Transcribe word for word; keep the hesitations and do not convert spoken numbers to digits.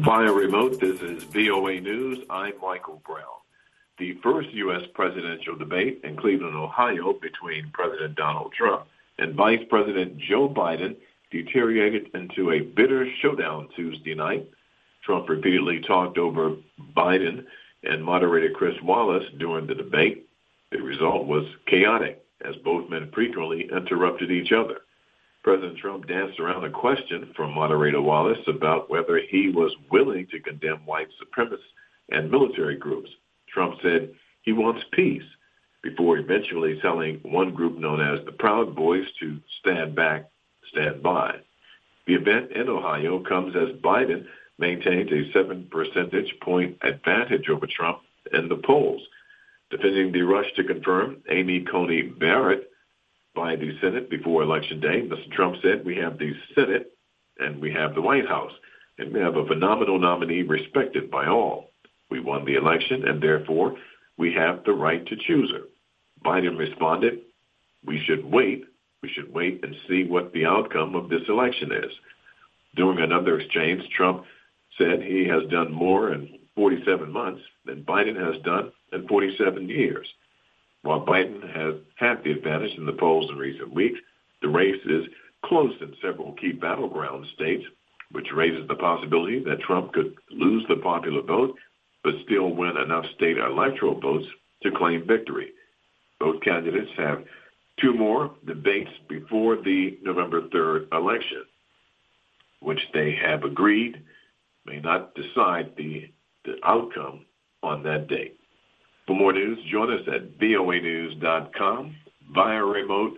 Via remote, this is V O A News. I'm Michael Brown. The first U S presidential debate in Cleveland, Ohio, between President Donald Trump and Vice President Joe Biden deteriorated into a bitter showdown Tuesday night. Trump repeatedly talked over Biden and moderator Chris Wallace during the debate. The result was chaotic, as both men frequently interrupted each other. President Trump danced around a question from moderator Wallace about whether he was willing to condemn white supremacists and military groups. Trump said he wants peace, before eventually telling one group known as the Proud Boys to stand back, stand by. The event in Ohio comes as Biden maintains a seven percentage point advantage over Trump in the polls. Defending the rush to confirm Amy Coney Barrett by the Senate before Election Day, Mister Trump said, "We have the Senate and we have the White House, and we have a phenomenal nominee respected by all. We won the election, and therefore we have the right to choose her." Biden responded, "We should wait. We should wait and see what the outcome of this election is." During another exchange, Trump said he has done more in forty-seven months than Biden has done in forty-seven years. While Biden has had the advantage in the polls in recent weeks, the race is close in several key battleground states, which raises the possibility that Trump could lose the popular vote but still win enough state electoral votes to claim victory. Both candidates have two more debates before the November third election, which they have agreed may not decide the, the outcome on that date. For more news, join us at V O A news dot com via remote